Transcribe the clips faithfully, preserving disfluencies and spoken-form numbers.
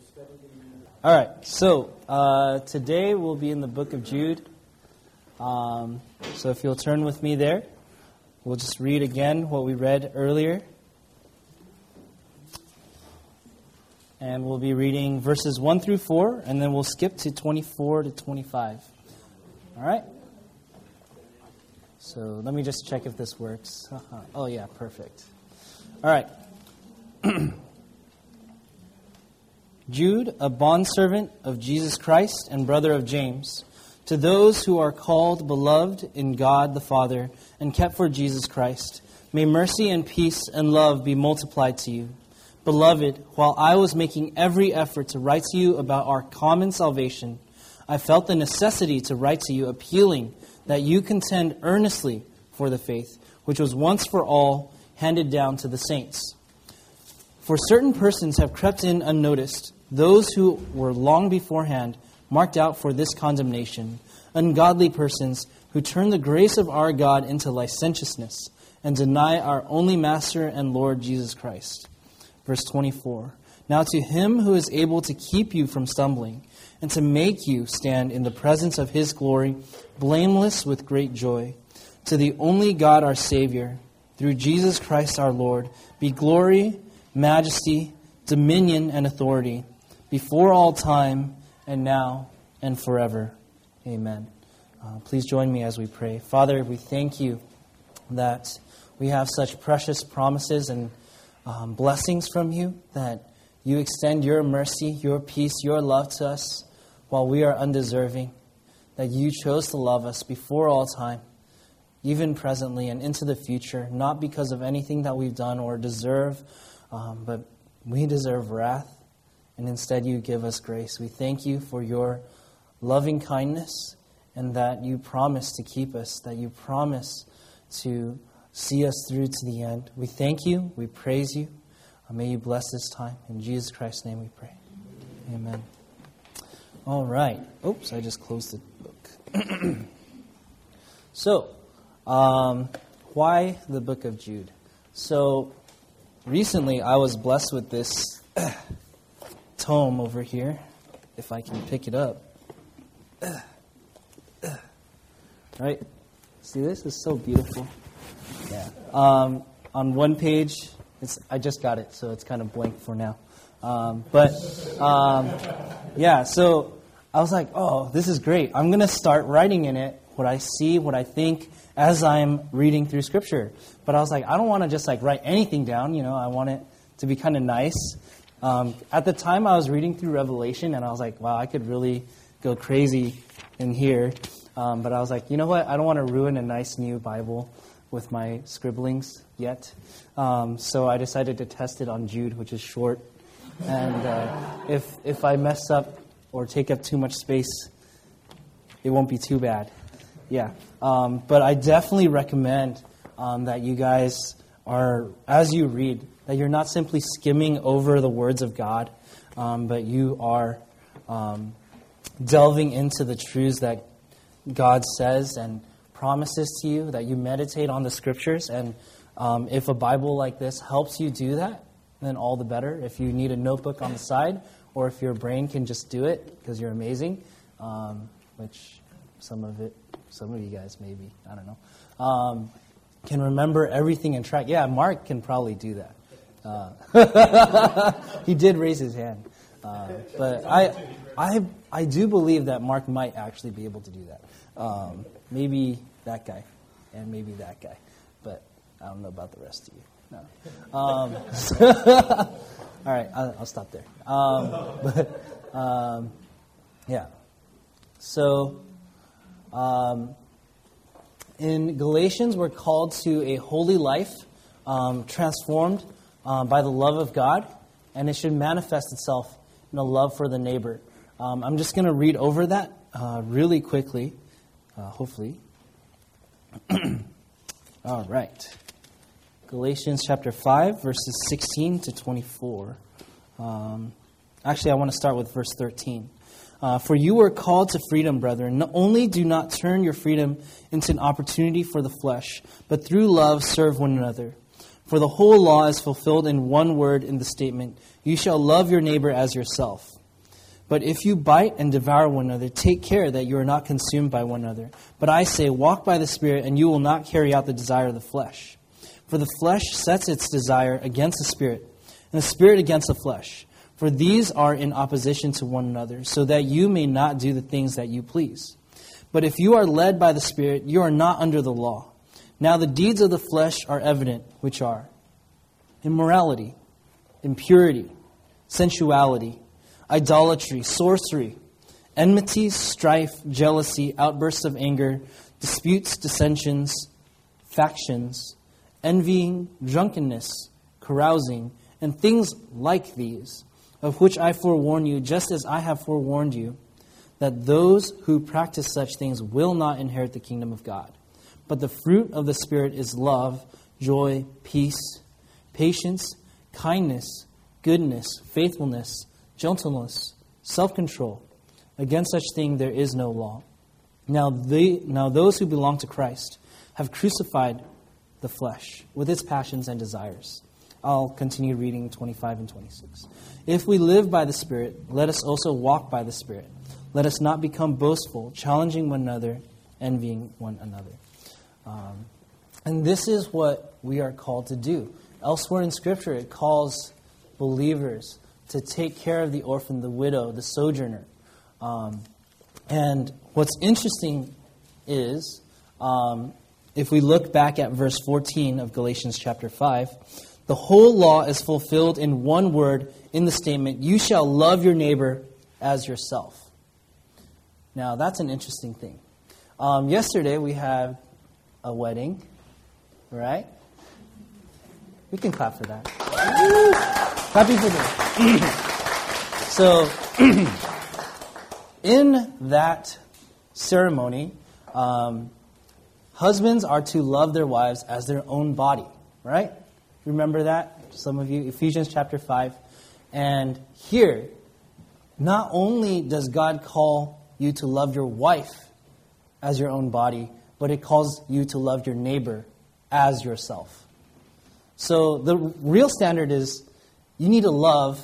All right, so uh, today we'll be in the book of Jude. Um, so if you'll turn with me there, we'll just read again what we read earlier. And we'll be reading verses one through four, and then we'll skip to twenty-four to twenty-five. All right? So let me just check if this works. Uh-huh. Oh, yeah, perfect. All right. Jude, a bondservant of Jesus Christ and brother of James, to those who are called, beloved in God the Father, and kept for Jesus Christ, may mercy and peace and love be multiplied to you. Beloved, while I was making every effort to write to you about our common salvation, I felt the necessity to write to you appealing that you contend earnestly for the faith, which was once for all handed down to the saints. For certain persons have crept in unnoticed, those who were long beforehand marked out for this condemnation, ungodly persons who turn the grace of our God into licentiousness and deny our only Master and Lord Jesus Christ. Verse twenty-four, now to him who is able to keep you from stumbling and to make you stand in the presence of his glory, blameless with great joy, to the only God our Savior, through Jesus Christ our Lord, be glory, majesty, dominion, and authority, before all time, and now, and forever. Amen. Uh, please join me as we pray. Father, we thank you that we have such precious promises and um, blessings from you, that you extend your mercy, your peace, your love to us while we are undeserving, that you chose to love us before all time, even presently and into the future, not because of anything that we've done or deserve, um, but we deserve wrath. And instead you give us grace. We thank you for your loving kindness and that you promise to keep us, that you promise to see us through to the end. We thank you. We praise you. Uh, may you bless this time. In Jesus Christ's name we pray. Amen. All right. Oops, I just closed the book. So, um, why the book of Jude? So, recently I was blessed with this tome over here, if I can pick it up. Right? See, this is so beautiful. Yeah. Um, on one page, it's I just got it, so it's kind of blank for now. Um, but, um, yeah, so I was like, oh, this is great. I'm going to start writing in it what I see, what I think, as I'm reading through Scripture. But I was like, I don't want to just like write anything down, you know. I want it to be kind of nice. Um, at the time, I was reading through Revelation, and I was like, wow, I could really go crazy in here. Um, but I was like, you know what? I don't want to ruin a nice new Bible with my scribblings yet. Um, so I decided to test it on Jude, which is short. And uh, if if I mess up or take up too much space, it won't be too bad. Yeah. Um, but I definitely recommend um, that you guys are, as you read, that you're not simply skimming over the words of God, um, but you are um, delving into the truths that God says and promises to you, that you meditate on the Scriptures. And um, if a Bible like this helps you do that, then all the better. If you need a notebook on the side, or if your brain can just do it because you're amazing, um, which some of it, some of you guys maybe, I don't know, um, can remember everything and track. Yeah, Mark can probably do that. Uh, he did raise his hand, uh, but I, I, I do believe that Mark might actually be able to do that. Um, maybe that guy, and maybe that guy, but I don't know about the rest of you. No. Um, all right, I'll, I'll stop there. Um, but um, yeah, so um, in Galatians, we're called to a holy life, um, transformed Um, by the love of God, and it should manifest itself in a love for the neighbor. Um, I'm just going to read over that uh, really quickly, uh, hopefully. All right. Galatians chapter five, verses sixteen to twenty-four. Um, actually, I want to start with verse thirteen. Uh, For you were called to freedom, brethren. Not only do not turn your freedom into an opportunity for the flesh, but through love serve one another. For the whole law is fulfilled in one word in the statement, you shall love your neighbor as yourself. But if you bite and devour one another, take care that you are not consumed by one another. But I say, walk by the Spirit, and you will not carry out the desire of the flesh. For the flesh sets its desire against the Spirit, and the Spirit against the flesh. For these are in opposition to one another, so that you may not do the things that you please. But if you are led by the Spirit, you are not under the law. Now the deeds of the flesh are evident, which are immorality, impurity, sensuality, idolatry, sorcery, enmity, strife, jealousy, outbursts of anger, disputes, dissensions, factions, envying, drunkenness, carousing, and things like these, of which I forewarn you, just as I have forewarned you, that those who practice such things will not inherit the kingdom of God. But the fruit of the Spirit is love, joy, peace, patience, kindness, goodness, faithfulness, gentleness, self-control. Against such thing there is no law. Now, they, now those who belong to Christ have crucified the flesh with its passions and desires. I'll continue reading twenty-five and twenty-six. If we live by the Spirit, let us also walk by the Spirit. Let us not become boastful, challenging one another, envying one another. Um, and this is what we are called to do. Elsewhere in Scripture, it calls believers to take care of the orphan, the widow, the sojourner. Um, and what's interesting is, um, if we look back at verse fourteen of Galatians chapter five, the whole law is fulfilled in one word in the statement, you shall love your neighbor as yourself. Now, that's an interesting thing. Um, yesterday, we had a wedding, right? We can clap for that. Happy for that. So, in that ceremony, um, husbands are to love their wives as their own body, right? Remember that? Some of you, Ephesians chapter five. And here, not only does God call you to love your wife as your own body, but it calls you to love your neighbor as yourself. So the real standard is you need to love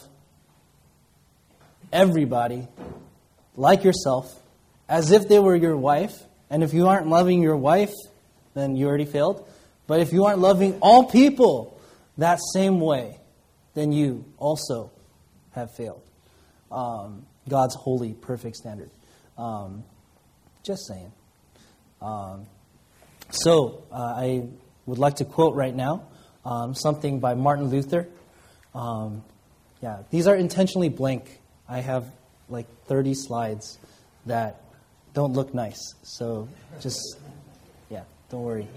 everybody like yourself as if they were your wife. And if you aren't loving your wife, then you already failed. But if you aren't loving all people that same way, then you also have failed. Um, God's holy, perfect standard. Um, just saying. Um, so, uh, I would like to quote right now um, something by Martin Luther. Um, yeah, these are intentionally blank. I have like thirty slides that don't look nice. So, just, yeah, don't worry.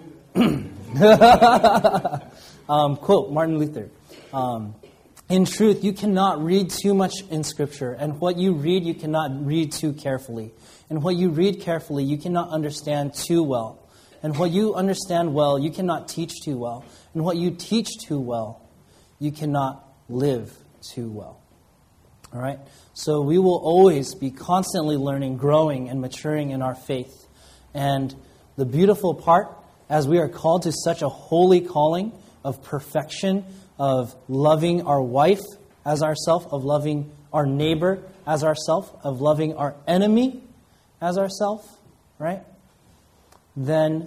um, quote, Martin Luther. Um, In truth, you cannot read too much in Scripture, and what you read, you cannot read too carefully. And what you read carefully, you cannot understand too well. And what you understand well, you cannot teach too well. And what you teach too well, you cannot live too well. All right? So we will always be constantly learning, growing, and maturing in our faith. And the beautiful part, as we are called to such a holy calling of perfection, of loving our wife as ourself, of loving our neighbor as ourself, of loving our enemy as ourself, right? Then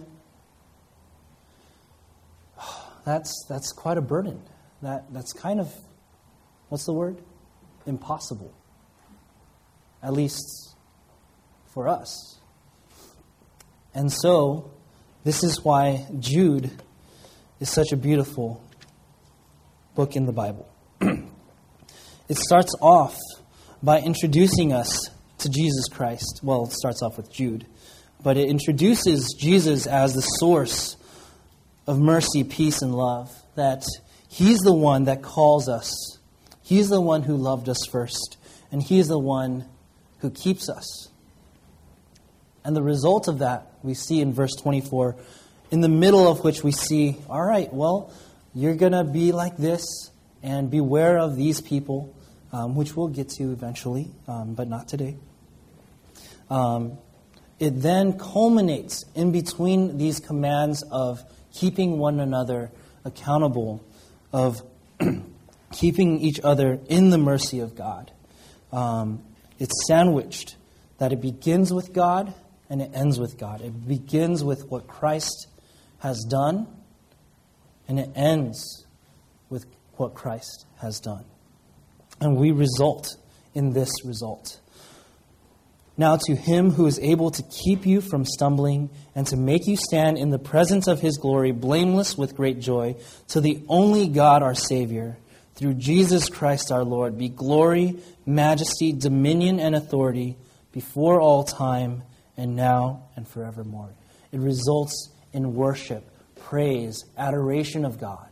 that's that's quite a burden. That that's kind of, what's the word? Impossible. At least for us. And so, this is why Jude is such a beautiful book in the Bible. It starts off by introducing us to Jesus Christ. Well, it starts off with Jude, but it introduces Jesus as the source of mercy, peace, and love. That He's the one that calls us. He's the one who loved us first, and He's the one who keeps us. And the result of that we see in verse twenty-four, in the middle of which we see, all right, well, you're going to be like this, and beware of these people, um, which we'll get to eventually, um, but not today. Um, it then culminates in between these commands of keeping one another accountable, of keeping each other in the mercy of God. Um, it's sandwiched, that it begins with God and it ends with God. It begins with what Christ has done, and it ends with what Christ has done. And we result in this result. Now to him who is able to keep you from stumbling and to make you stand in the presence of his glory, blameless with great joy, to the only God our Savior, through Jesus Christ our Lord, be glory, majesty, dominion, and authority before all time and now and forevermore. It results in worship, praise, adoration of God.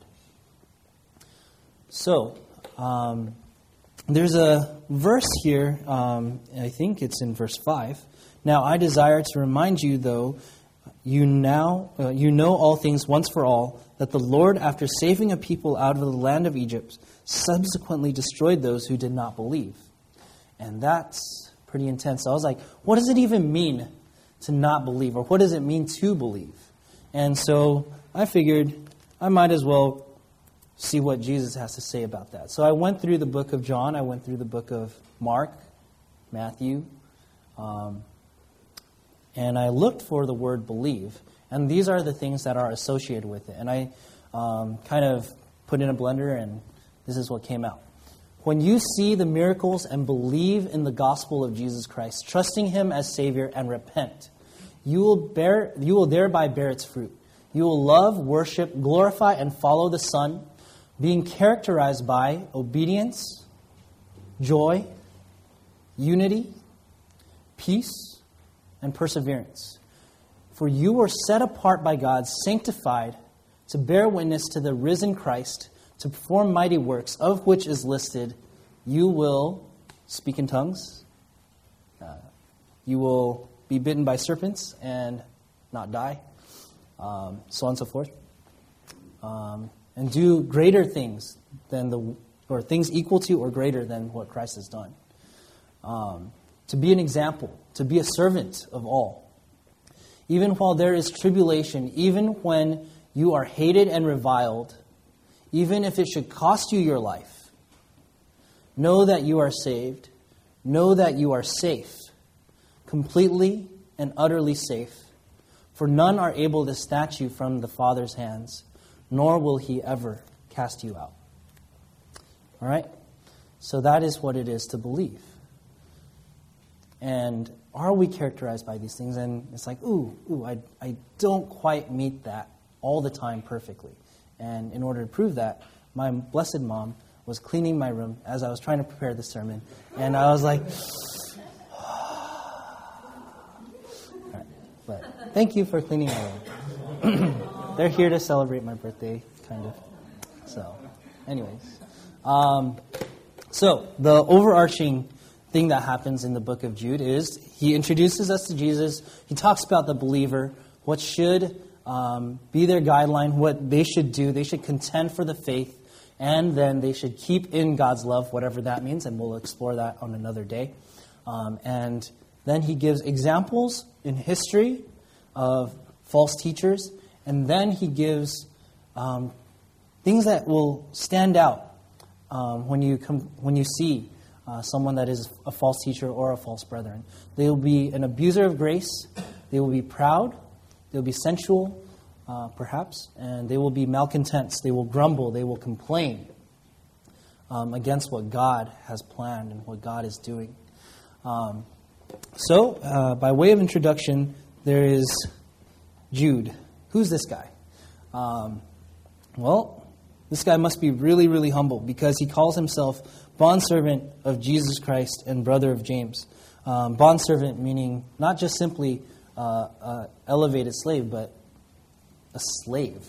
So, um, there's a verse here, um, I think it's in verse five. Now I desire to remind you, though, you now uh, you know all things once for all, that the Lord, after saving a people out of the land of Egypt, subsequently destroyed those who did not believe. And that's pretty intense. So I was like, what does it even mean to not believe? Or what does it mean to believe? And so I figured I might as well see what Jesus has to say about that. So I went through the book of John. I went through the book of Mark, Matthew, um, and I looked for the word believe. And these are the things that are associated with it. And I um, kind of put in a blender, and this is what came out. When you see the miracles and believe in the gospel of Jesus Christ, trusting him as Savior and repent, you will bear, you will thereby bear its fruit. You will love, worship, glorify, and follow the Son, being characterized by obedience, joy, unity, peace, and perseverance. For you were set apart by God, sanctified, to bear witness to the risen Christ, to perform mighty works, of which is listed, you will speak in tongues, uh, you will be bitten by serpents and not die, um, so on and so forth. Um, and do greater things than the, or things equal to or greater than what Christ has done. Um, to be an example, to be a servant of all. Even while there is tribulation, even when you are hated and reviled, even if it should cost you your life, know that you are saved. Know that you are safe, completely and utterly safe. For none are able to snatch you from the Father's hands, nor will he ever cast you out. All right? So that is what it is to believe. And are we characterized by these things? And it's like, ooh, ooh, I, I don't quite meet that all the time perfectly. And in order to prove that, my blessed mom was cleaning my room as I was trying to prepare this sermon. And I was like, right, but thank you for cleaning my room. They're here to celebrate my birthday, kind of. So, anyways. Um, so, the overarching thing that happens in the book of Jude is he introduces us to Jesus. He talks about the believer, what should um, be their guideline, what they should do. They should contend for the faith, and then they should keep in God's love, whatever that means, and we'll explore that on another day. Um, and then he gives examples in history of false teachers, and then he gives um, things that will stand out um, when you come, when you see uh, someone that is a false teacher or a false brethren. They will be an abuser of grace. They will be proud. They will be sensual, uh, perhaps, and they will be malcontents. They will grumble. They will complain um, against what God has planned and what God is doing. Um, so, uh, by way of introduction, there is Jude. Who's this guy? Um, well, this guy must be really, really humble because he calls himself bondservant of Jesus Christ and brother of James. Um, bondservant meaning not just simply uh, uh, elevated slave, but a slave.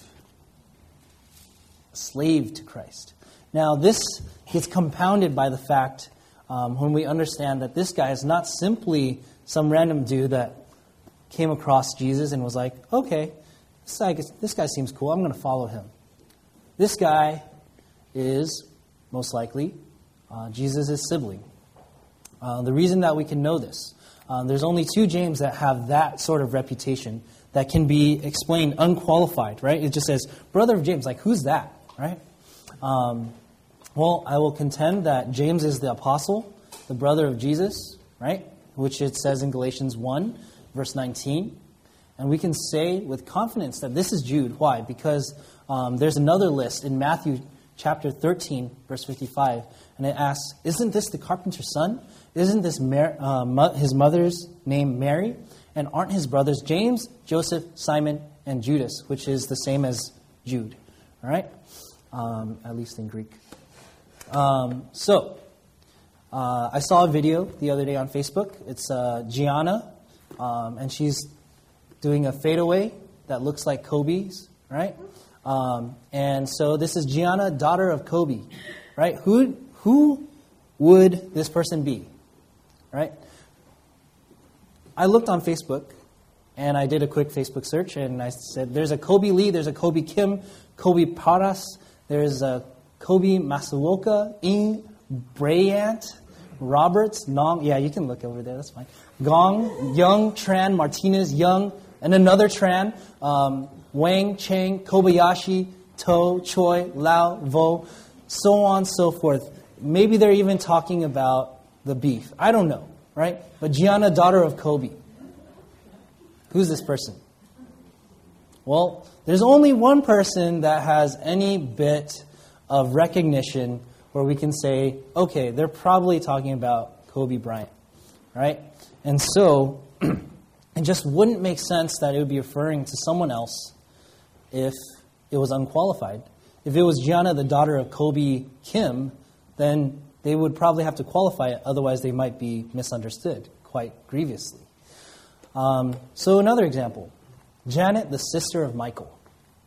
A slave to Christ. Now, this gets compounded by the fact um, when we understand that this guy is not simply some random dude that came across Jesus and was like, okay, This guy, this guy seems cool. I'm going to follow him. This guy is, most likely, uh, Jesus' sibling. Uh, the reason that we can know this, uh, there's only two James that have that sort of reputation that can be explained unqualified, right? It just says, brother of James. Like, who's that, right? Um, well, I will contend that James is the apostle, the brother of Jesus. right? Which it says in Galatians one, verse nineteen. And we can say with confidence that this is Jude. Why? Because um, there's another list in Matthew chapter thirteen, verse fifty-five. And it asks, isn't this the carpenter's son? Isn't this Mar- uh, mo- his mother's name Mary? And aren't his brothers James, Joseph, Simon, and Judas, which is the same as Jude. All right? Um, at least in Greek. Um, so, uh, I saw a video the other day on Facebook. It's uh, Gianna, um, and she's doing a fadeaway that looks like Kobe's, right? Um, and so this is Gianna, daughter of Kobe, right? Who who would this person be, right? I looked on Facebook, and I did a quick Facebook search, and I said, there's a Kobe Lee, there's a Kobe Kim, Kobe Paras, there's a Kobe Masuoka, Ing Bryant, Roberts, Nong, yeah, you can look over there, that's fine. Gong, Young, Tran, Martinez, Young, and another Tran, um, Wang, Chang, Kobayashi, To, Choi, Lao, Vo, so on, so forth. Maybe they're even talking about the beef. I don't know, right? But Gianna, daughter of Kobe. Who's this person? Well, there's only one person that has any bit of recognition where we can say, okay, they're probably talking about Kobe Bryant, right? And so, it just wouldn't make sense that it would be referring to someone else if it was unqualified. If it was Gianna, the daughter of Kobe Kim, then they would probably have to qualify it, otherwise they might be misunderstood quite grievously. Um, so another example, Janet, the sister of Michael.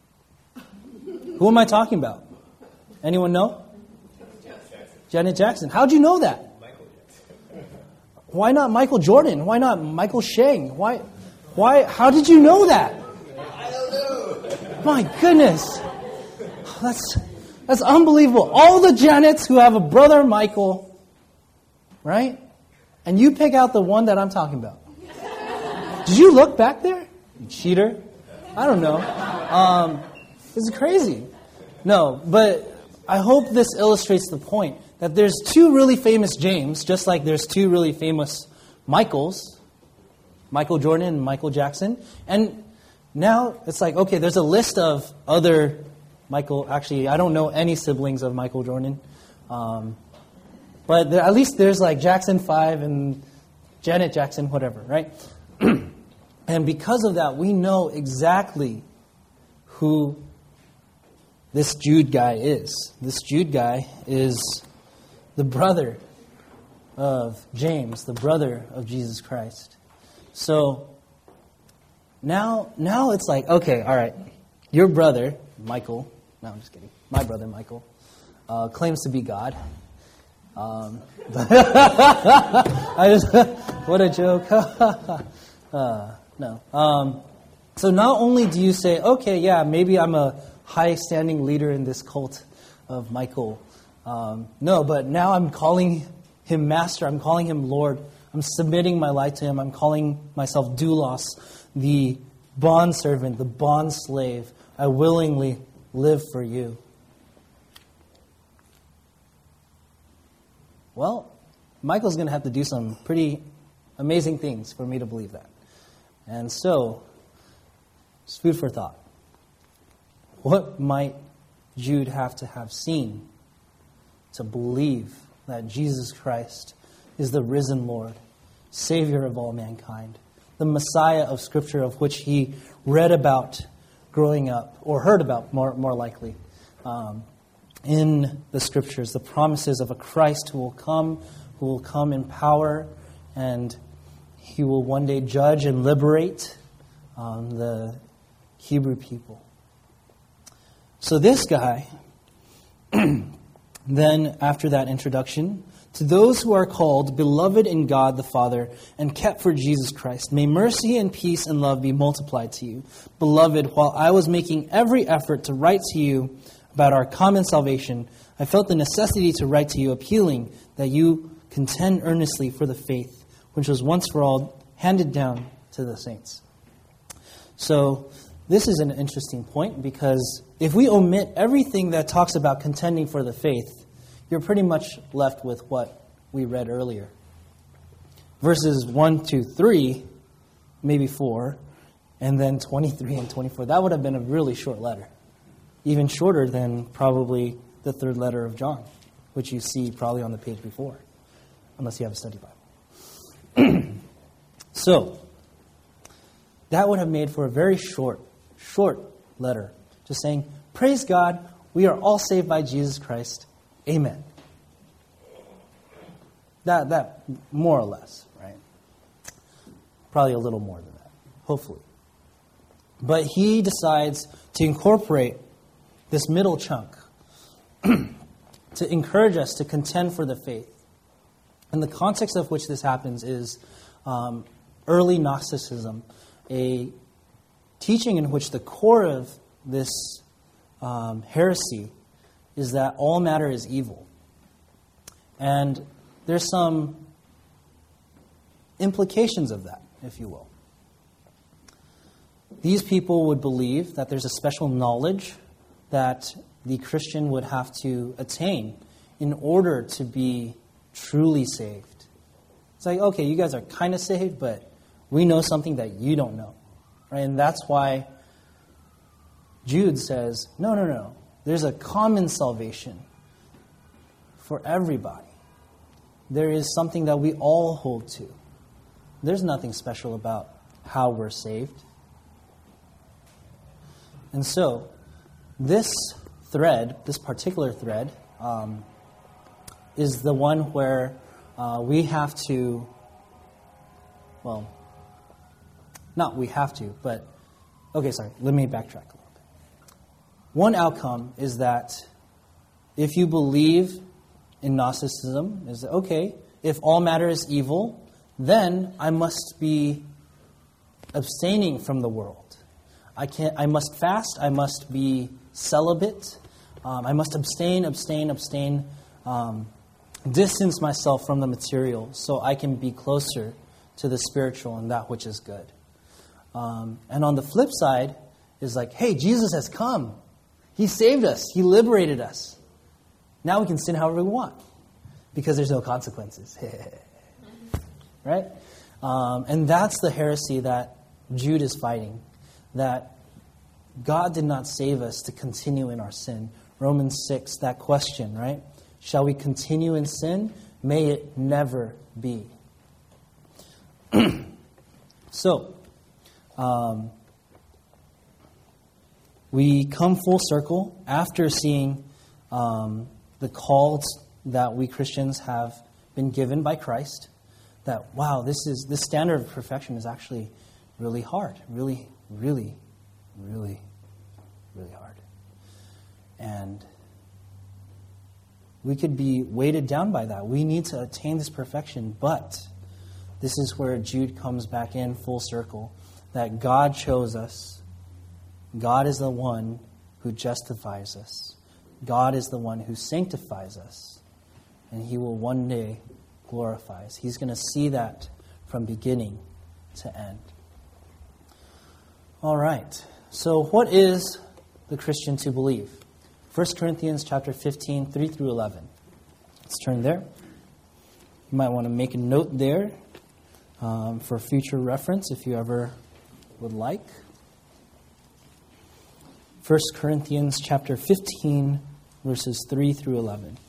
Who am I talking about? Anyone know? Jackson. Janet Jackson. How'd you know that? Michael Jackson. Why not Michael Jordan? Why not Michael Shang? Why? Why? How did you know that? I don't know. My goodness, that's that's unbelievable. All the Janets who have a brother Michael, right? And you pick out the one that I'm talking about. Did you look back there? You cheater. I don't know. Um, this is crazy. No, but I hope this illustrates the point that there's two really famous James, just like there's two really famous Michaels, Michael Jordan and Michael Jackson. And now it's like, okay, there's a list of other Michael, actually, I don't know any siblings of Michael Jordan. Um, but there, at least there's like Jackson five and Janet Jackson, whatever, right? And because of that, we know exactly who this Jude guy is. This Jude guy is the brother of James, the brother of Jesus Christ. So now, now it's like, okay, all right, your brother, Michael, no, I'm just kidding, my brother, Michael, uh, claims to be God. Um, I just, what a joke. uh, no. Um, so not only do you say, okay, yeah, maybe I'm a high-standing leader in this cult of Michael. Um, no, but now I'm calling him master. I'm calling him Lord. I'm submitting my life to him. I'm calling myself doulos, the bondservant, the bond slave. I willingly live for you. Well, Michael's going to have to do some pretty amazing things for me to believe that. And so, it's food for thought. What might Jude have to have seen to believe that Jesus Christ is the risen Lord, Savior of all mankind, the Messiah of Scripture of which he read about growing up, or heard about more, more likely, um, in the Scriptures, the promises of a Christ who will come, who will come in power, and he will one day judge and liberate um, the Hebrew people. So this guy, then after that introduction, to those who are called, beloved in God the Father, and kept for Jesus Christ, may mercy and peace and love be multiplied to you. Beloved, while I was making every effort to write to you about our common salvation, I felt the necessity to write to you, appealing that you contend earnestly for the faith, which was once for all handed down to the saints. So, this is an interesting point, because if we omit everything that talks about contending for the faith, you're pretty much left with what we read earlier. verses one, two, three, maybe four, and then twenty-three and twenty-four. That would have been a really short letter. Even shorter than probably the third letter of John, which you see probably on the page before, unless you have a study Bible. So, that would have made for a very short, short letter, just saying, praise God, we are all saved by Jesus Christ. Amen. That, that more or less, right? Probably a little more than that, hopefully. But he decides to incorporate this middle chunk to encourage us to contend for the faith. And the context of which this happens is um, early Gnosticism, a teaching in which the core of this um, heresy is that all matter is evil. And there's some implications of that, if you will. These people would believe that there's a special knowledge that the Christian would have to attain in order to be truly saved. It's like, okay, you guys are kind of saved, but we know something that you don't know. Right? And that's why Jude says, no, no, no. There's a common salvation for everybody. There is something that we all hold to. There's nothing special about how we're saved. And so, this thread, this particular thread, um, is the one where uh, we have to, well, not we have to, but, okay, sorry, let me backtrack a little bit. One outcome is that if you believe in Gnosticism, is that, okay, if all matter is evil, then I must be abstaining from the world. I can't. I must fast. I must be celibate. Um, I must abstain, abstain, abstain, um, distance myself from the material so I can be closer to the spiritual and that which is good. Um, and on the flip side is like, hey, Jesus has come. He saved us. He liberated us. Now we can sin however we want because there's no consequences. Right? Um, and that's the heresy that Jude is fighting. That God did not save us to continue in our sin. Romans six, that question, right? Shall we continue in sin? May it never be. So, um, we come full circle after seeing um, the calls that we Christians have been given by Christ. That, wow, this is this standard of perfection is actually really hard, really, really, really, really hard. And we could be weighted down by that. We need to attain this perfection, but this is where Jude comes back in full circle, that God chose us. God is the one who justifies us. God is the one who sanctifies us. And he will one day glorify us. He's going to see that from beginning to end. All right. So what is the Christian to believe? First Corinthians chapter fifteen, three through eleven. Let's turn there. You might want to make a note there um, for future reference if you ever would like. First Corinthians chapter fifteen, verses three through eleven.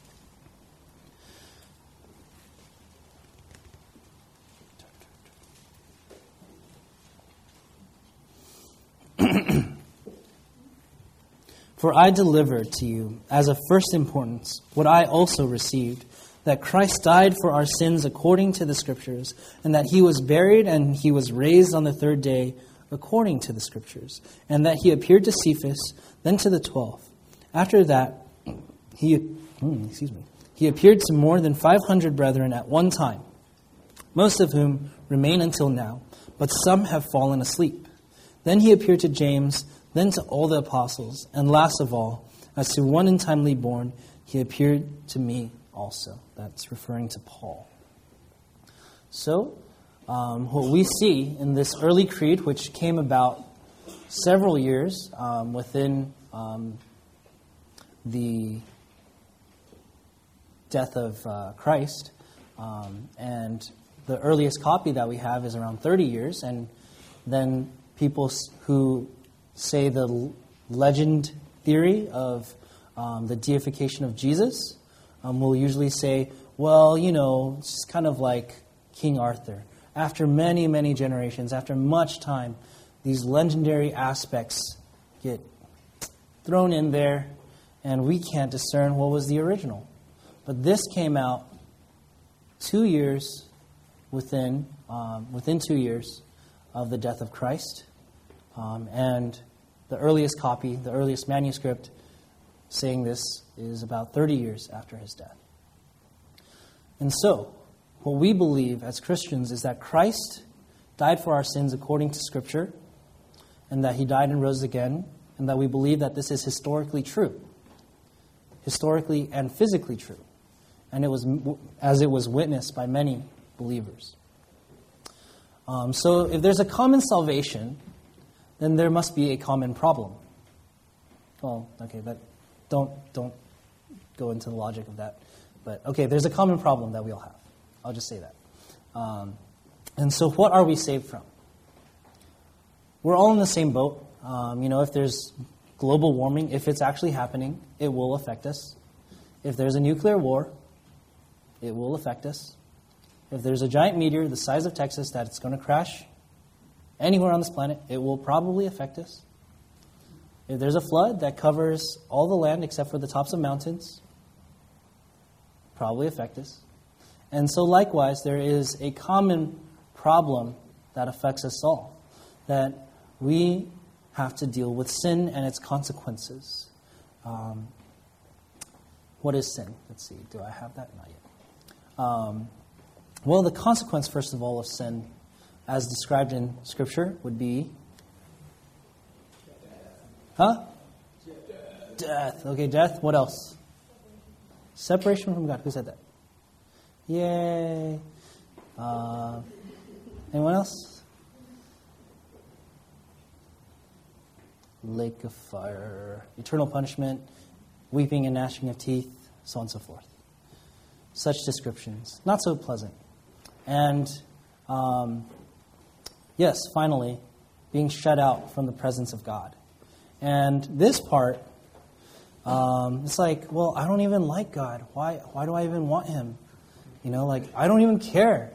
For I delivered to you as of first importance what I also received, that Christ died for our sins according to the Scriptures, and that he was buried and he was raised on the third day according to the Scriptures, and that he appeared to Cephas, then to the twelve. After that, he excuse me, he appeared to more than five hundred brethren at one time, most of whom remain until now, but some have fallen asleep. Then he appeared to James, then to all the apostles, and last of all, as to one untimely born, he appeared to me also. That's referring to Paul. So, um, what we see in this early creed, which came about several years um, within um, the death of uh, Christ, um, and the earliest copy that we have is around thirty years, and then people who say the legend theory of um, the deification of Jesus um, will usually say, well, you know, it's kind of like King Arthur. After many, many generations, after much time, these legendary aspects get thrown in there, and we can't discern what was the original. But this came out two years within um, within two years of the death of Christ, um, and the earliest copy, the earliest manuscript saying this is about thirty years after his death. And so, what we believe as Christians is that Christ died for our sins according to Scripture, and that he died and rose again, and that we believe that this is historically true, historically and physically true, and it was as it was witnessed by many believers. Um, so, if there's a common salvation, then there must be a common problem. Well, okay, that don't don't go into the logic of that, but okay, there's a common problem that we all have. I'll just say that. Um, and so, what are we saved from? We're all in the same boat. Um, you know, if there's global warming, if it's actually happening, it will affect us. If there's a nuclear war, it will affect us. If there's a giant meteor the size of Texas that it's going to crash anywhere on this planet, it will probably affect us. If there's a flood that covers all the land except for the tops of mountains, probably affect us. And so likewise, there is a common problem that affects us all, that we have to deal with sin and its consequences. Um, what is sin? Let's see, do I have that? Not yet. Um, well, the consequence, first of all, of sin, as described in Scripture, would be... Huh? Death. Death. Okay, death. What else? Separation from God. Who said that? Yay. Uh, anyone else? Lake of fire. Eternal punishment. Weeping and gnashing of teeth. So on and so forth. Such descriptions. Not so pleasant. And, um, yes, finally, being shut out from the presence of God. And this part, um, it's like, well, I don't even like God. Why, why do I even want him? You know, like, I don't even care.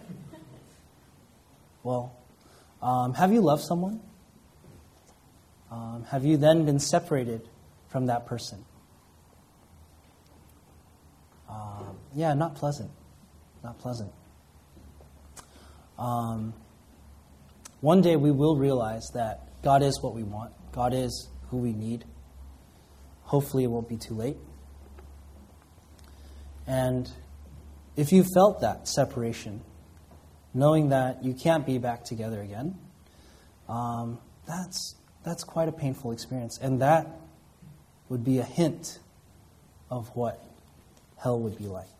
Well, um, have you loved someone? Um, have you then been separated from that person? Um, yeah, not pleasant. Not pleasant. Um, one day we will realize that God is what we want. God is who we need. Hopefully it won't be too late. And if you felt that separation, knowing that you can't be back together again, um, that's that's quite a painful experience. And that would be a hint of what hell would be like.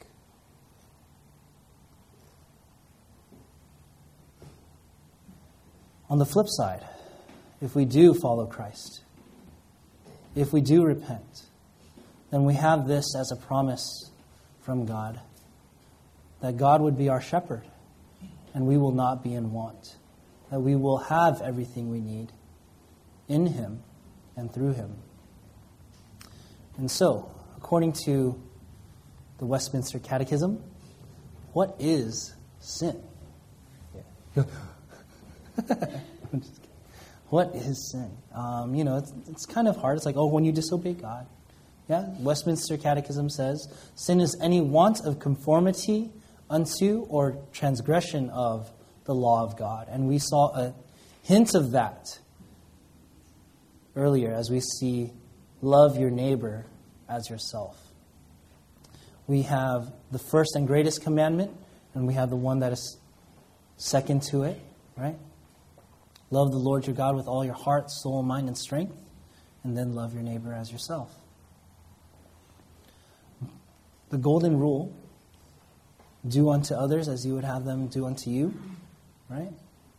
On the flip side, if we do follow Christ, if we do repent, then we have this as a promise from God, that God would be our shepherd, and we will not be in want, that we will have everything we need in him and through him. And so, according to the Westminster Catechism, what is sin? Yeah. I'm just kidding. What is sin? Um, you know, it's, it's kind of hard. It's like, oh, when you disobey God. Yeah, Westminster Catechism says, sin is any want of conformity unto or transgression of the law of God. And we saw a hint of that earlier as we see, love your neighbor as yourself. We have the first and greatest commandment, and we have the one that is second to it, right? Love the Lord your God with all your heart, soul, mind, and strength, and then love your neighbor as yourself. The golden rule, do unto others as you would have them do unto you, right?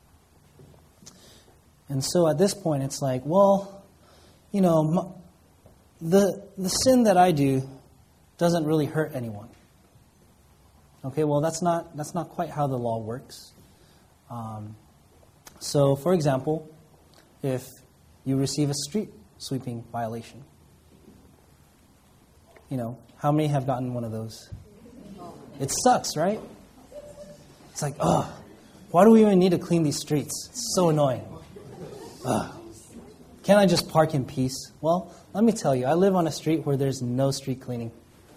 And so at this point, it's like, well, you know, the the sin that I do doesn't really hurt anyone. Okay, well, that's not that's not quite how the law works. Um, so, for example, if you receive a street sweeping violation, you know, how many have gotten one of those? It sucks, right? It's like, oh, why do we even need to clean these streets? It's so annoying. Ugh. Can't I just park in peace? Well, let me tell you, I live on a street where there's no street cleaning.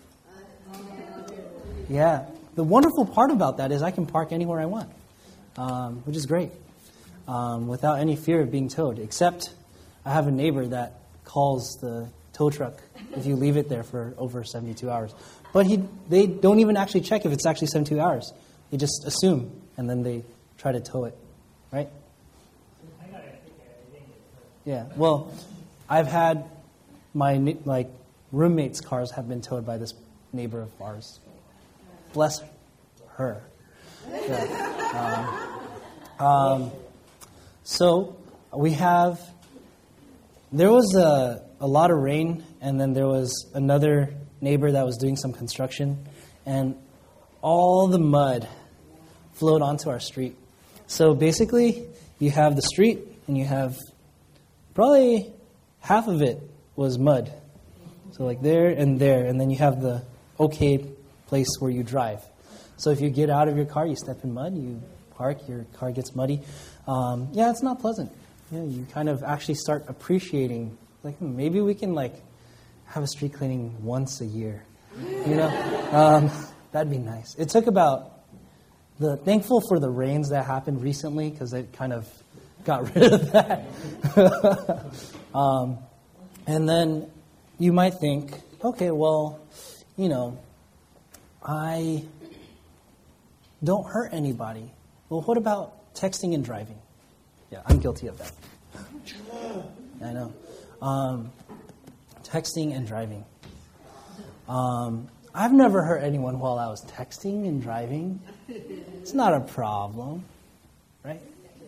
Yeah. The wonderful part about that is I can park anywhere I want, um, which is great, um, without any fear of being towed, except I have a neighbor that calls the tow truck if you leave it there for over seventy-two hours. But he, they don't even actually check if it's actually seventy-two hours. They just assume, and then they try to tow it, right? Yeah, well, I've had my like roommates' cars have been towed by this neighbor of ours. Bless her. Yeah. Um, um, so we have, there was a, a lot of rain, and then there was another neighbor that was doing some construction, and all the mud flowed onto our street. So basically, you have the street, and you have probably half of it was mud. So like there and there, and then you have the okay place where you drive. So if you get out of your car, you step in mud, you park, your car gets muddy. Um, yeah, it's not pleasant. Yeah, you kind of actually start appreciating, like, hmm, maybe we can like have a street cleaning once a year. You know, um, that'd be nice. It took about the thankful for the rains that happened recently because it kind of got rid of that. um, and then you might think, okay, well, you know, I don't hurt anybody. Well, what about texting and driving? Yeah, I'm guilty of that. I know. Um, texting and driving. Um, I've never hurt anyone while I was texting and driving. It's not a problem, right?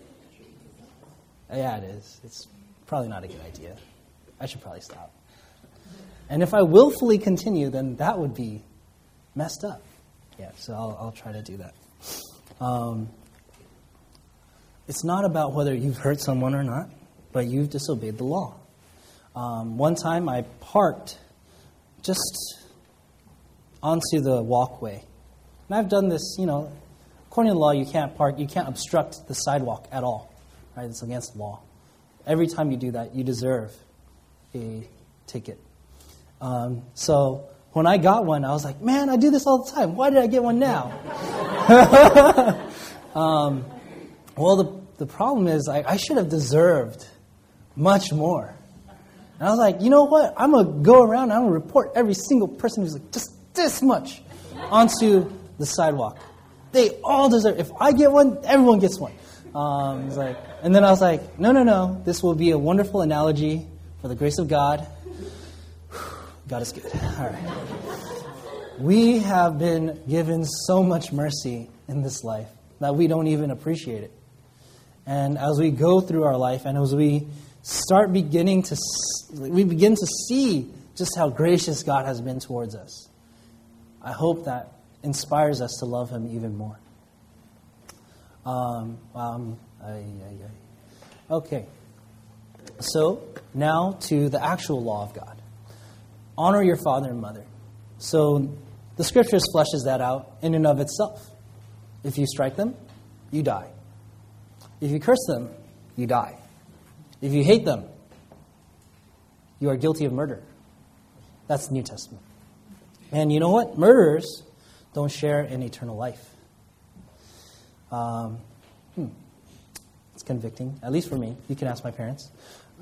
Yeah, it is. It's probably not a good idea. I should probably stop. And if I willfully continue, then that would be messed up. Yeah, so I'll, I'll try to do that. Um, it's not about whether you've hurt someone or not, but you've disobeyed the law. Um, one time I parked just onto the walkway. And I've done this, you know, according to the law, you can't park, you can't obstruct the sidewalk at all. Right? It's against the law. Every time you do that, you deserve a ticket. Um, so when I got one, I was like, man, I do this all the time. Why did I get one now? um, well, the, the problem is I, I should have deserved much more. And I was like, you know what? I'm going to go around and I'm going to report every single person who's like just this much onto the sidewalk. They all deserve. If I get one, everyone gets one. Um, it's like, and then I was like, no, no, no. This will be a wonderful analogy for the grace of God. God is good. All right. We have been given so much mercy in this life that we don't even appreciate it. And as we go through our life and as we start beginning to, we begin to see just how gracious God has been towards us, I hope that inspires us to love Him even more. Um, um, ay, ay, ay. Okay. So, now to the actual law of God. Honor your father and mother. So, the Scriptures fleshes that out in and of itself. If you strike them, you die. If you curse them, you die. If you hate them, you are guilty of murder. That's the New Testament. And you know what? Murderers don't share in eternal life. Um, hmm. It's convicting, at least for me. You can ask my parents.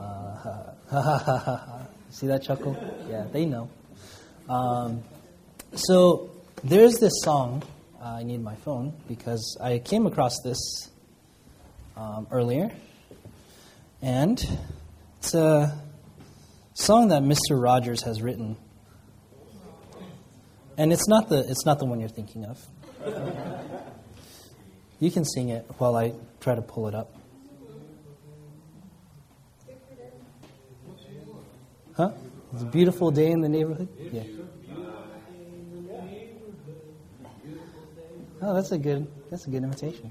Uh, see that chuckle? Yeah, they know. Um, so there's this song. Uh, I need my phone because I came across this um, earlier. And it's a song that Mister Rogers has written. And it's not the it's not the one you're thinking of. You can sing it while I try to pull it up. Huh? It's a beautiful day in the neighborhood? Yeah. Oh, that's a good, that's a good imitation.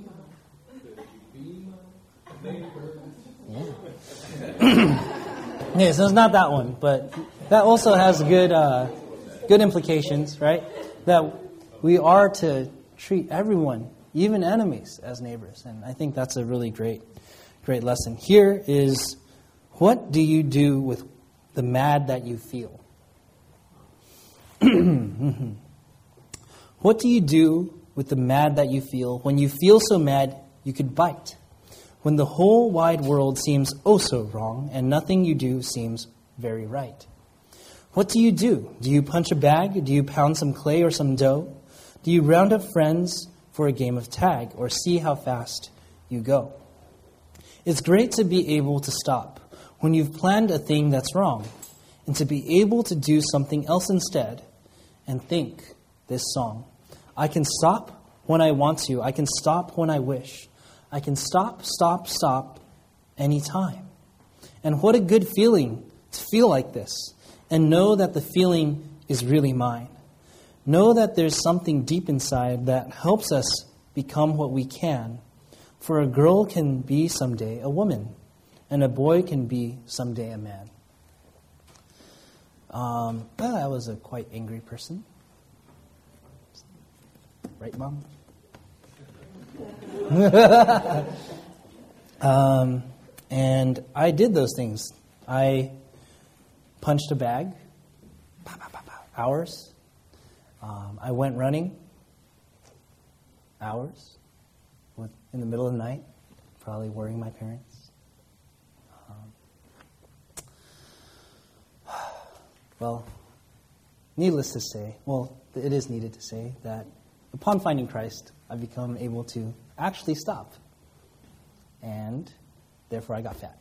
Yeah. Yeah, so it's not that one, but that also has good, uh, good implications, right? That we are to treat everyone, even enemies, as neighbors, and I think that's a really great, great lesson. Here is, what do you do with the mad that you feel? What do you do with the mad that you feel when you feel so mad you could bite? When the whole wide world seems oh so wrong and nothing you do seems very right. What do you do? Do you punch a bag? Do you pound some clay or some dough? Do you round up friends for a game of tag or see how fast you go? It's great to be able to stop when you've planned a thing that's wrong and to be able to do something else instead and think this song. I can stop when I want to. I can stop when I wish. I can stop, stop, stop anytime. And what a good feeling to feel like this and know that the feeling is really mine. Know that there's something deep inside that helps us become what we can. For a girl can be someday a woman, and a boy can be someday a man. Um, well, I was a quite angry person. Right, Mom? um, and I did those things. I punched a bag, pow, pow, pow, pow, hours. Um, I went running, hours, in the middle of the night, probably worrying my parents. Um, well, needless to say, well, it is needed to say that upon finding Christ, I've become able to actually stop. And therefore I got fat.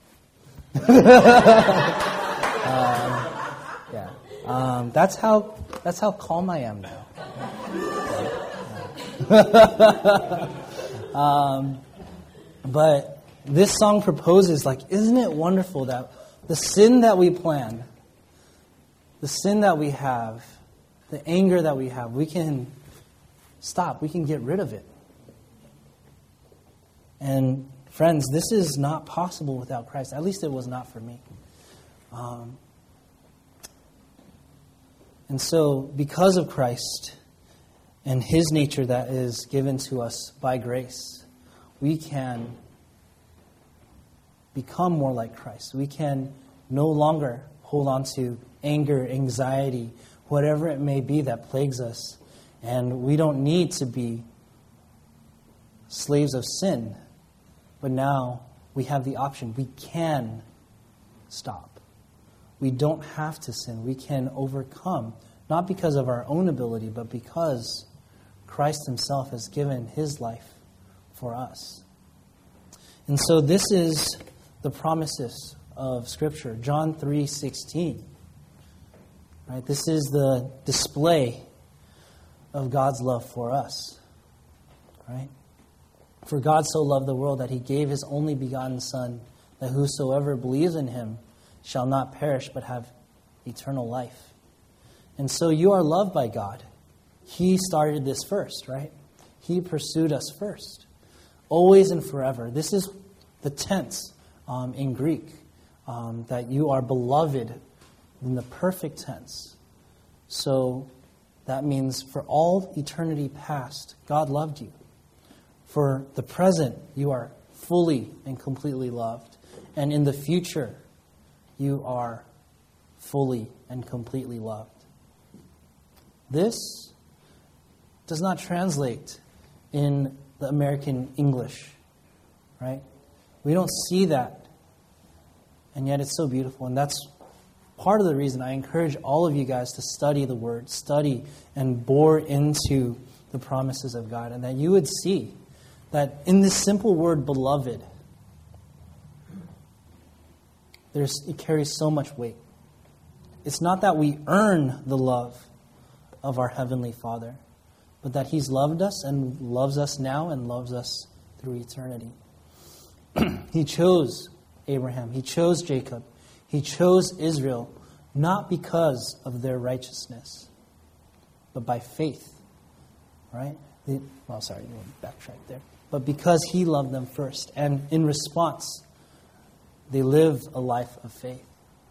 um, yeah. Um, that's how that's how calm I am now. um, but this song proposes, like, isn't it wonderful that the sin that we plan, the sin that we have, the anger that we have, we can stop. We can get rid of it. And friends, this is not possible without Christ. At least it was not for me. Um, and so, because of Christ and His nature that is given to us by grace, we can become more like Christ. We can no longer hold on to anger, anxiety, whatever it may be that plagues us. And we don't need to be slaves of sin. But now we have the option. We can stop. We don't have to sin. We can overcome, not because of our own ability, but because Christ Himself has given His life for us. And so this is the promises of Scripture. John three sixteen. Right? This is the display of God's love for us. Right? For God so loved the world that He gave His only begotten Son, that whosoever believes in Him shall not perish but have eternal life. And so you are loved by God. He started this first, right? He pursued us first. Always and forever. This is the tense um, in Greek, um, that you are beloved in the perfect tense. So that means for all eternity past, God loved you. For the present, you are fully and completely loved. And in the future, you are fully and completely loved. This does not translate in the American English, right? We don't see that. And yet it's so beautiful. And that's part of the reason I encourage all of you guys to study the Word, study and bore into the promises of God, and that you would see that in this simple word, beloved, there's, it carries so much weight. It's not that we earn the love of our Heavenly Father, but that He's loved us and loves us now and loves us through eternity. He chose Abraham. He chose Jacob. He chose Israel, not because of their righteousness, but by faith, right? Well, sorry, you want to backtrack there. But because he loved them first. And in response, they lived a life of faith.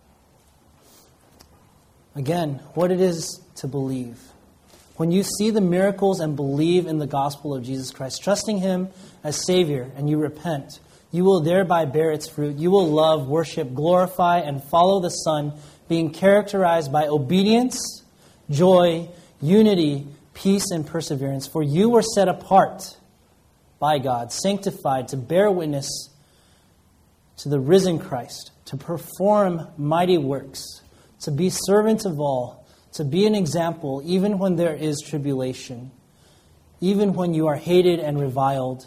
Again, what it is to believe. When you see the miracles and believe in the gospel of Jesus Christ, trusting him as Savior, and you repent, you will thereby bear its fruit. You will love, worship, glorify, and follow the Son, being characterized by obedience, joy, unity, peace, and perseverance. For you were set apart by God, sanctified to bear witness to the risen Christ, to perform mighty works, to be servant of all, to be an example even when there is tribulation, even when you are hated and reviled.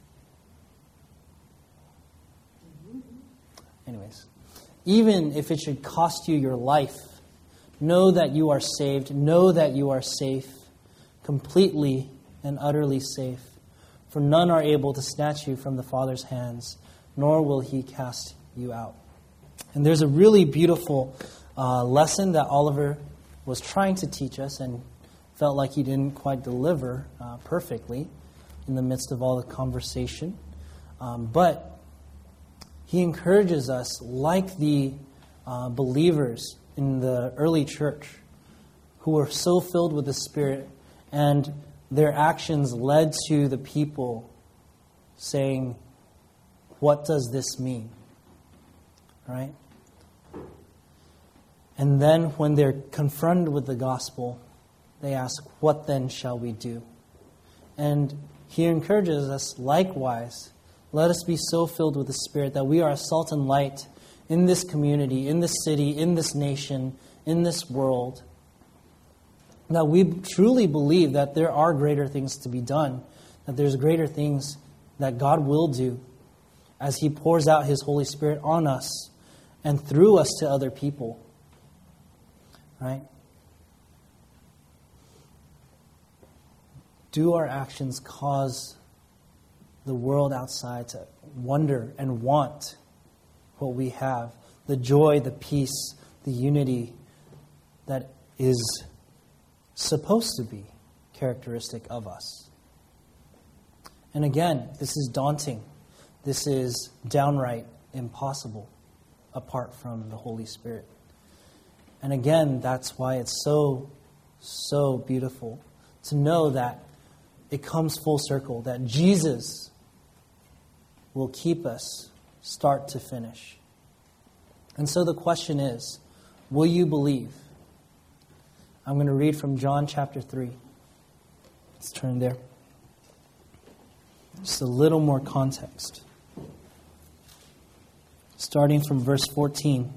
Anyways, even if it should cost you your life, know that you are saved, know that you are safe, completely and utterly safe. For none are able to snatch you from the Father's hands, nor will he cast you out. And there's a really beautiful uh, lesson that Oliver was trying to teach us and felt like he didn't quite deliver uh, perfectly in the midst of all the conversation. Um, but he encourages us, like the uh, believers in the early church, who were so filled with the Spirit, and their actions led to the people saying, "What does this mean?" Right? And then when they're confronted with the gospel, they ask, "What then shall we do?" And he encourages us, likewise, let us be so filled with the Spirit that we are a salt and light in this community, in this city, in this nation, in this world. That we truly believe that there are greater things to be done, that there's greater things that God will do as he pours out his Holy Spirit on us and through us to other people. Right? Do our actions cause the world outside to wonder and want what we have? The joy, the peace, the unity that is supposed to be characteristic of us. And again, this is daunting. This is downright impossible apart from the Holy Spirit. And again, that's why it's so, so beautiful to know that it comes full circle, that Jesus will keep us start to finish. And so the question is, will you believe? I'm going to read from John chapter three. Let's turn there. Just a little more context. Starting from verse fourteen.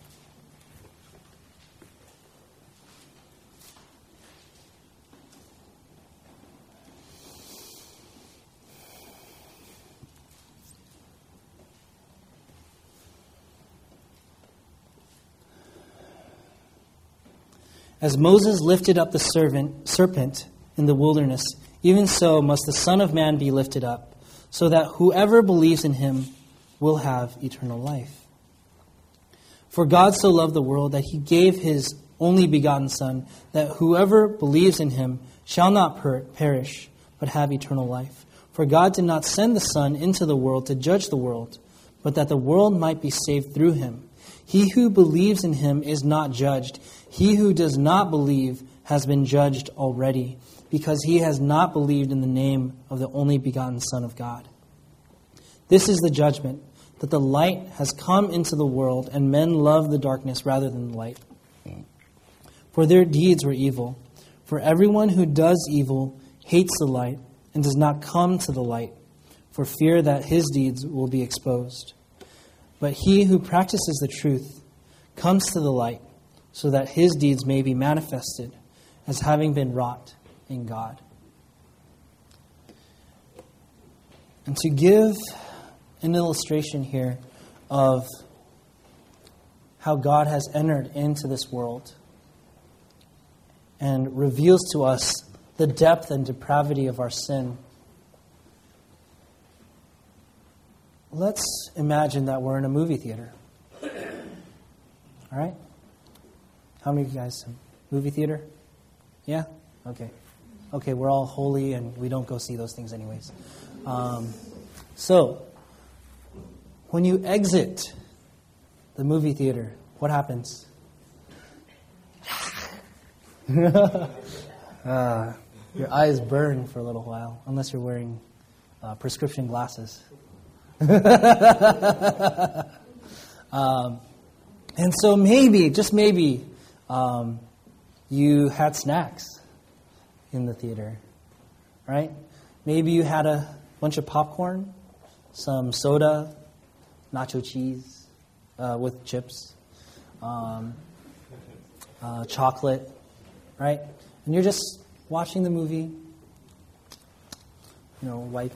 As Moses lifted up the servant, serpent in the wilderness, even so must the Son of Man be lifted up, so that whoever believes in him will have eternal life. For God so loved the world that he gave his only begotten Son, that whoever believes in him shall not per- perish, but have eternal life. For God did not send the Son into the world to judge the world, but that the world might be saved through him. He who believes in him is not judged. He who does not believe has been judged already, because he has not believed in the name of the only begotten Son of God. This is the judgment, that the light has come into the world, and men love the darkness rather than the light, for their deeds were evil. For everyone who does evil hates the light and does not come to the light, for fear that his deeds will be exposed. But he who practices the truth comes to the light, so that his deeds may be manifested as having been wrought in God. And to give an illustration here of how God has entered into this world and reveals to us the depth and depravity of our sin. Let's imagine that we're in a movie theater. All right? How many of you guys have movie theater? Yeah? Okay. Okay, we're all holy and we don't go see those things anyways. Um, so, when you exit the movie theater, what happens? uh, your eyes burn for a little while, unless you're wearing uh, prescription glasses. um, and so maybe, just maybe, um, you had snacks in the theater, right? Maybe you had a bunch of popcorn, some soda, nacho cheese uh, with chips, um, uh, chocolate, right? And you're just watching the movie, you know, white,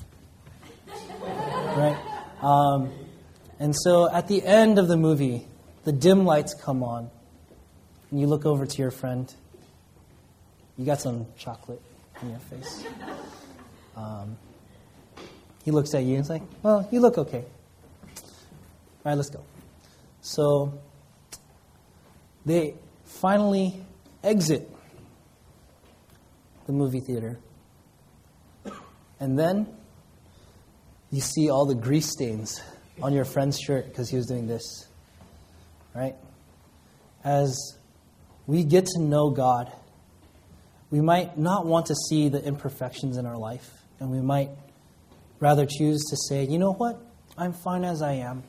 right? Um, and so at the end of the movie, the dim lights come on, and you look over to your friend. You got some chocolate in your face. Um, he looks at you and is like, well, you look okay. All right, let's go. So they finally exit the movie theater. And then you see all the grease stains on your friend's shirt because he was doing this. Right? As we get to know God, we might not want to see the imperfections in our life, and we might rather choose to say, you know what, I'm fine as I am.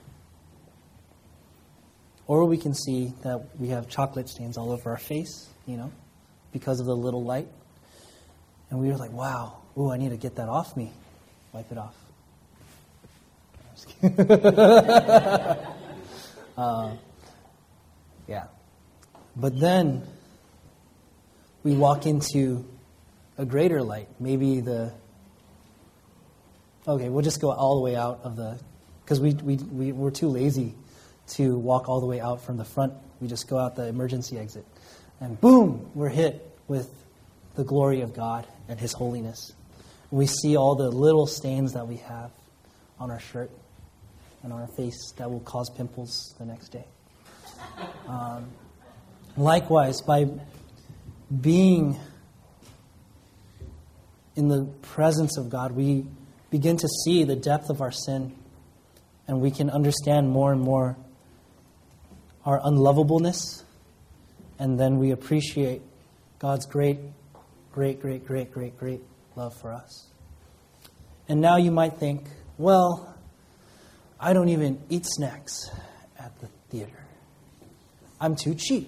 Or we can see that we have chocolate stains all over our face, you know, because of the little light. And we were like, wow, ooh, I need to get that off me. Wipe it off. uh, yeah. But then we walk into a greater light. Maybe the... Okay, we'll just go all the way out of the... Because we, we, we, we're too lazy to walk all the way out from the front. We just go out the emergency exit. And boom, we're hit with the glory of God and His holiness. We see all the little stains that we have on our shirt and on our face that will cause pimples the next day. Um, likewise, by being in the presence of God, we begin to see the depth of our sin, and we can understand more and more our unlovableness, and then we appreciate God's great, great, great, great, great, great love for us. And now you might think, well, I don't even eat snacks at the theater. I'm too cheap.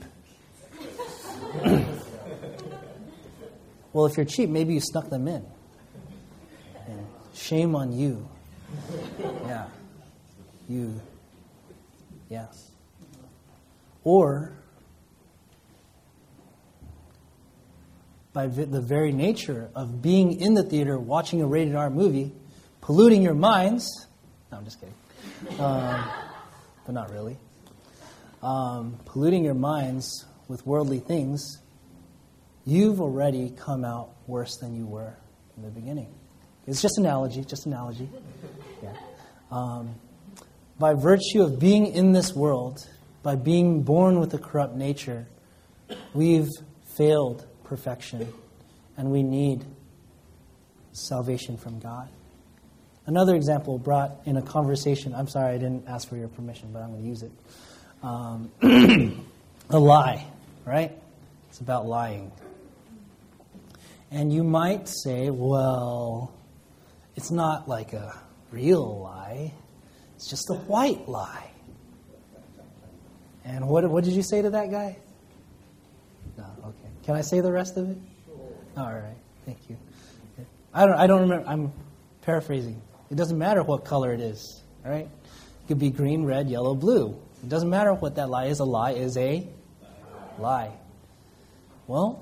Well, if you're cheap, maybe you snuck them in. And shame on you. Yeah. You. Yeah. Or, by the very nature of being in the theater, watching a rated R movie, polluting your minds. No, I'm just kidding. Um, but not really. Um, polluting your minds with worldly things, you've already come out worse than you were in the beginning. It's just analogy, just analogy. Yeah. Um, by virtue of being in this world, by being born with a corrupt nature, we've failed perfection, and we need salvation from God. Another example brought in a conversation. I'm sorry, I didn't ask for your permission, but I'm going to use it. Um, a lie, right? It's about lying. And you might say, well, it's not like a real lie. It's just a white lie. And what what did you say to that guy? No, okay. Can I say the rest of it? Sure. All right, thank you. I don't I don't remember. I'm paraphrasing. It doesn't matter what color it is, all right? It could be green, red, yellow, blue. It doesn't matter what that lie is. A lie is a lie. Well,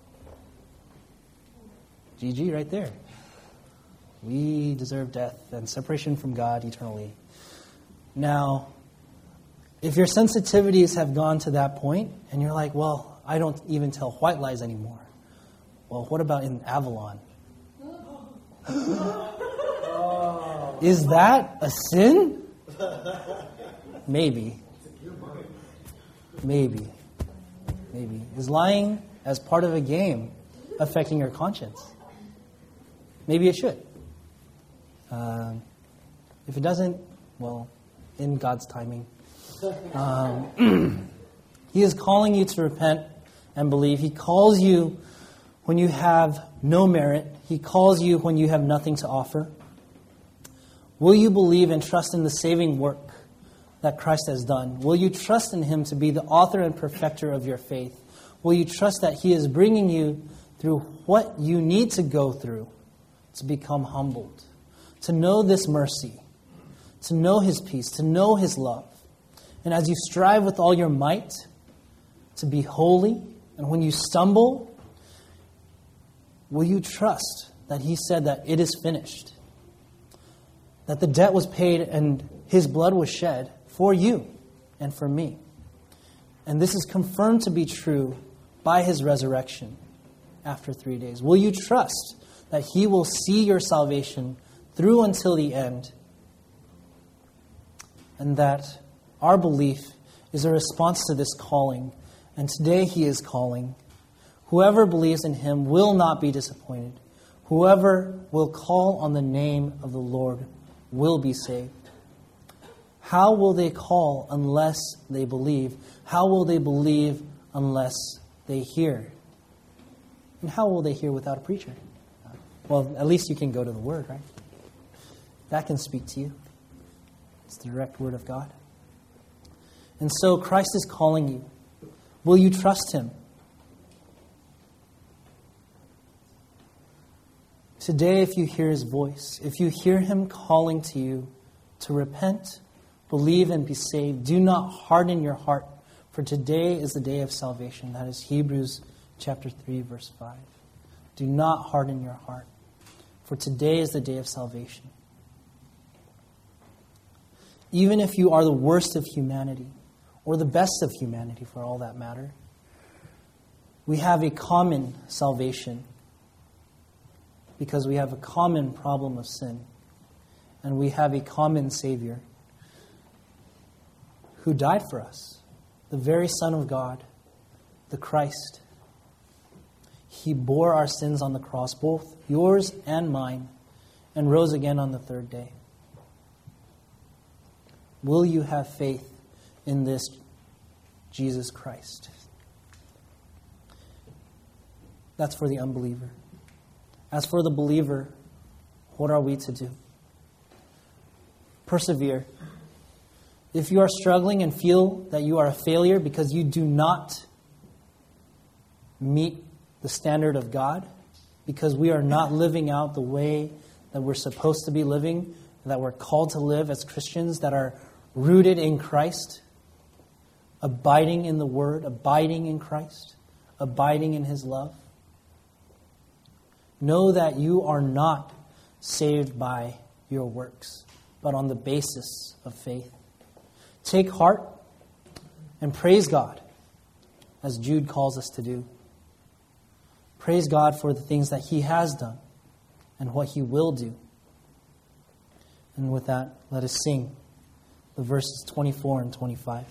G G right there. We deserve death and separation from God eternally. Now, if your sensitivities have gone to that point, and you're like, well, I don't even tell white lies anymore. Well, what about in Avalon? Is that a sin? Maybe. Maybe. Maybe. Is lying as part of a game affecting your conscience. Maybe it should. Um, if it doesn't, well, in God's timing. Um, he is calling you to repent and believe. He calls you when you have no merit. He calls you when you have nothing to offer. Will you believe and trust in the saving work that Christ has done? Will you trust in Him to be the author and perfecter of your faith? Will you trust that He is bringing you through what you need to go through to become humbled, to know this mercy, to know His peace, to know His love? And as you strive with all your might to be holy, and when you stumble, will you trust that He said that it is finished? That the debt was paid and His blood was shed for you and for me. And this is confirmed to be true by His resurrection after three days. Will you trust that He will see your salvation through until the end? And that our belief is a response to this calling. And today He is calling. Whoever believes in Him will not be disappointed. Whoever will call on the name of the Lord will be saved. How will they call unless they believe? How will they believe unless they hear? And how will they hear without a preacher? Well, at least you can go to the Word, right? That can speak to you. It's the direct Word of God. And so Christ is calling you. Will you trust Him? Today, if you hear His voice, if you hear Him calling to you to repent, believe, and be saved, do not harden your heart, for today is the day of salvation. That is Hebrews chapter three, verse five. Do not harden your heart, for today is the day of salvation. Even if you are the worst of humanity, or the best of humanity for all that matter, we have a common salvation because we have a common problem of sin, and we have a common Savior who died for us, the very Son of God, the Christ. He bore our sins on the cross, both yours and mine, and rose again on the third day. Will you have faith in this Jesus Christ? That's for the unbeliever. As for the believer, what are we to do? Persevere. If you are struggling and feel that you are a failure because you do not meet the standard of God, because we are not living out the way that we're supposed to be living, that we're called to live as Christians that are rooted in Christ, abiding in the Word, abiding in Christ, abiding in His love, know that you are not saved by your works, but on the basis of faith. Take heart and praise God, as Jude calls us to do. Praise God for the things that He has done and what He will do. And with that, let us sing the verses twenty-four and twenty-five.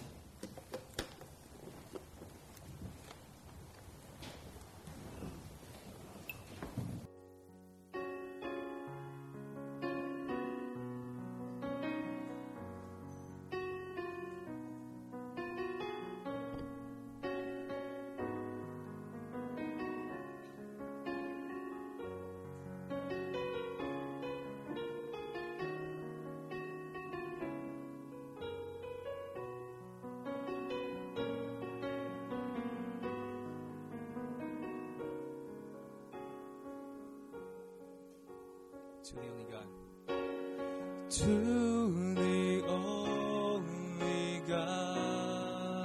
To the only God. To the only God,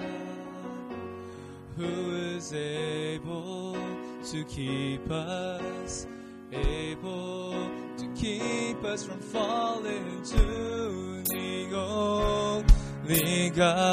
who is able to keep us, able to keep us from falling. To the only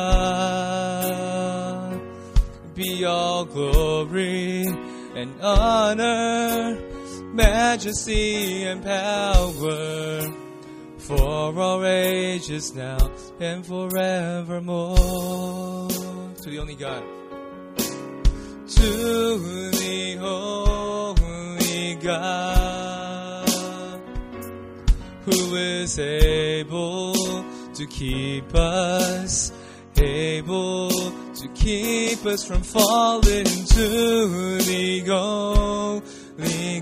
God, be all glory and honor, majesty and power, for all ages now and forevermore. To the only God. to the Holy God, who is able to keep us, able to keep us from falling to the Holy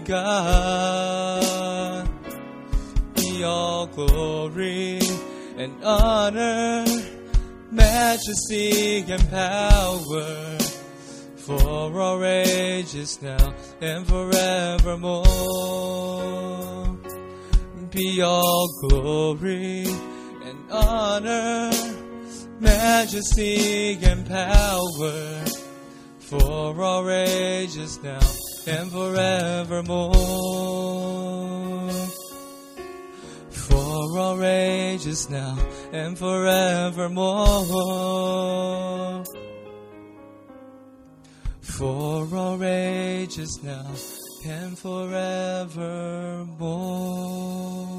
God. Be all glory and honor, majesty and power, for all ages now and forevermore. Be all glory and honor, majesty and power, for all ages now and forevermore. For all ages now and forevermore. For all ages now and forevermore.